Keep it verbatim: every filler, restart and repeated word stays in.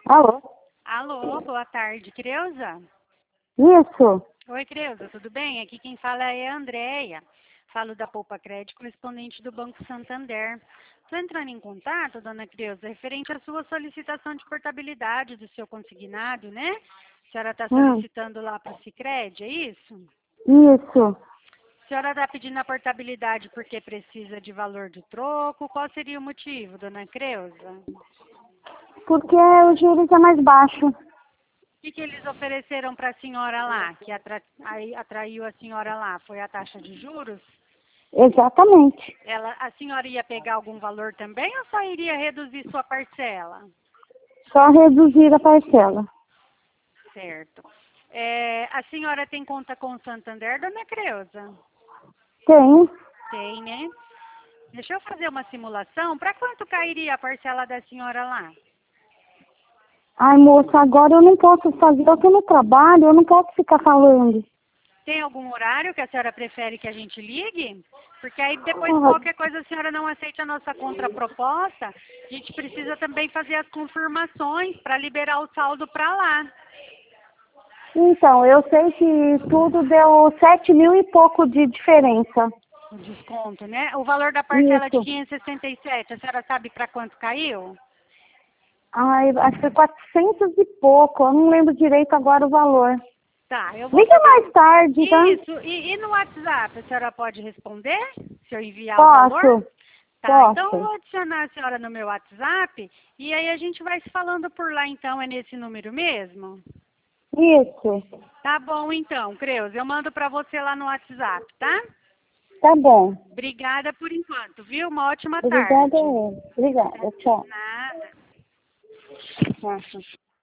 Alô? Alô, boa tarde, Creuza? Isso. Oi, Creuza, tudo bem? Aqui quem fala é a Andréia. Falo da Poupa Crédito, correspondente do Banco Santander. Estou entrando em contato, dona Creuza, referente à sua solicitação de portabilidade do seu consignado, né? A senhora está Hum, solicitando lá para o Sicredi, é isso? isso. A senhora está pedindo a portabilidade porque precisa de valor do troco. Qual seria o motivo, dona Creuza? Porque o juros é mais baixo. O que, que eles ofereceram para a senhora lá, que atra- aí atraiu a senhora lá? Foi a taxa de juros? Exatamente. Ela, a senhora ia pegar algum valor também ou só iria reduzir sua parcela? Só reduzir a parcela. Certo. É, a senhora tem conta com o Santander, dona Creuza? Tem. Tem, né? Deixa eu fazer uma simulação. Para quanto cairia a parcela da senhora lá? Ai, moça, agora eu não posso fazer. Eu tô no trabalho, eu não posso ficar falando. Tem algum horário que a senhora prefere que a gente ligue? Porque aí depois Ah, qualquer coisa a senhora não aceita a nossa contraproposta, a gente precisa também fazer as confirmações para liberar o saldo para lá. então, eu sei que tudo deu sete mil e pouco de diferença. O desconto, né? O valor da parcela de Isso. quinhentos e sessenta e sete, a senhora sabe para quanto caiu? Ai, acho que foi quatrocentos e pouco. Eu não lembro direito agora o valor. Tá, eu vou Liga fazer mais um... tarde, tá? Isso, e, e no WhatsApp, a senhora pode responder? Se eu enviar o valor? Posso. Tá, então eu Posso. vou adicionar a senhora no meu WhatsApp e aí a gente vai se falando por lá então, é nesse número mesmo? Isso. Tá bom então, Creus, eu mando para você lá no WhatsApp, tá? Tá bom. Obrigada por enquanto, viu? Uma ótima Obrigada. tarde. Obrigada. Tchau. Nada. Tchau.